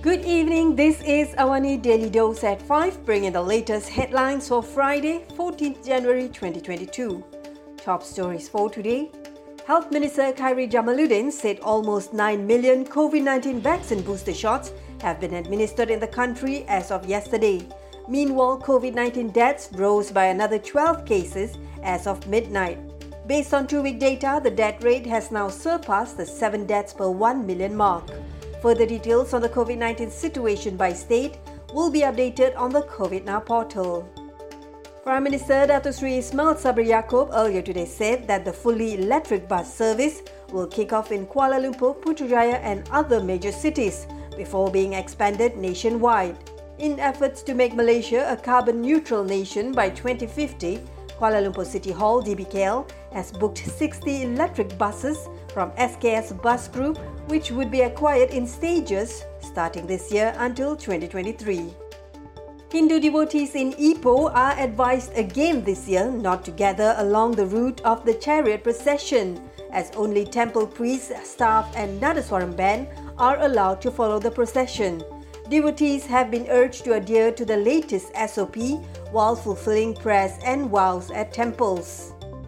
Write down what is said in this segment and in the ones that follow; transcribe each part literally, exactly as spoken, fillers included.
Good evening, this is Awani Daily Dose at five, bringing the latest headlines for Friday, fourteenth January twenty twenty-two. Top stories for today. Health Minister Khairy Jamaluddin said almost nine million COVID nineteen vaccine booster shots have been administered in the country as of yesterday. Meanwhile, COVID nineteen deaths rose by another twelve cases as of midnight. Based on two-week data, the death rate has now surpassed the seven deaths per one million mark. Further details on the COVID nineteen situation by state will be updated on the COVID Now portal. Prime Minister Datuk Seri Ismail Sabri Yaakob earlier today said that the fully electric bus service will kick off in Kuala Lumpur, Putrajaya and other major cities before being expanded nationwide. In efforts to make Malaysia a carbon-neutral nation by twenty fifty, Kuala Lumpur City Hall D B K L has booked sixty electric buses from S K S Bus Group, which would be acquired in stages starting this year until twenty twenty-three. Hindu devotees in Ipoh are advised again this year not to gather along the route of the chariot procession, as only temple priests, staff and Nadaswaram band are allowed to follow the procession. Devotees have been urged to adhere to the latest S O P while fulfilling prayers and vows at temples.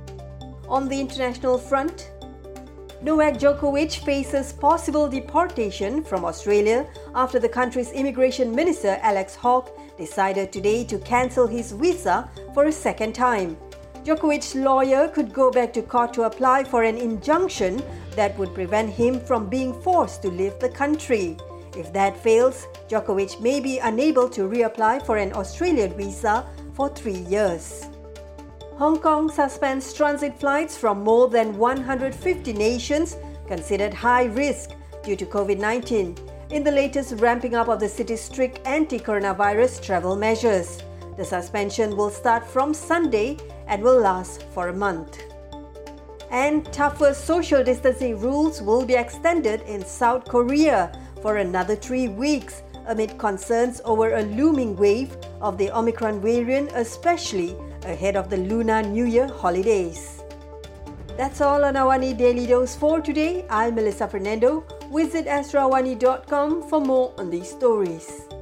On the international front, Novak Djokovic faces possible deportation from Australia after the country's immigration minister Alex Hawke decided today to cancel his visa for a second time. Djokovic's lawyer could go back to court to apply for an injunction that would prevent him from being forced to leave the country. If that fails, Djokovic may be unable to reapply for an Australian visa for three years. Hong Kong suspends transit flights from more than one hundred fifty nations considered high risk due to COVID nineteen in the latest ramping up of the city's strict anti-coronavirus travel measures. The suspension will start from Sunday and will last for a month. And tougher social distancing rules will be extended in South Korea for another three weeks amid concerns over a looming wave of the Omicron variant, especially ahead of the Lunar New Year holidays. That's all on Awani Daily Dose for today. I'm Melissa Fernando. Visit astro awani dot com for more on these stories.